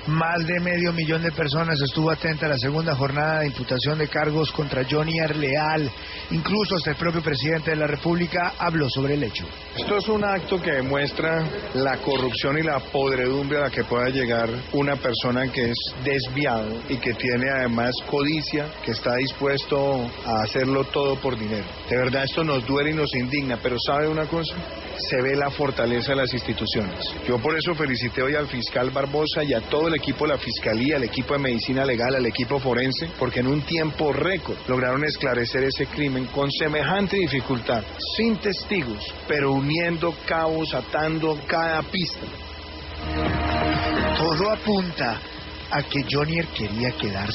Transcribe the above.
Más de 500.000 de personas estuvo atenta a la segunda jornada de imputación de cargos contra Johnny Leal. Incluso hasta el propio presidente de la República habló sobre el hecho. Esto es un acto que demuestra la corrupción y la podredumbre a la que pueda llegar una persona que es desviado y que tiene además codicia, que está dispuesto a hacerlo todo por dinero. De verdad esto nos duele y nos indigna, pero ¿sabe una cosa? Se ve la fortaleza de las instituciones. Yo por eso felicité hoy al fiscal Barbosa y a todo el equipo de la Fiscalía, al equipo de Medicina Legal, al equipo forense, porque en un tiempo récord lograron esclarecer ese crimen con semejante dificultad, sin testigos, pero uniendo cabos, atando cada pista. Todo apunta a que Johnny quería quedarse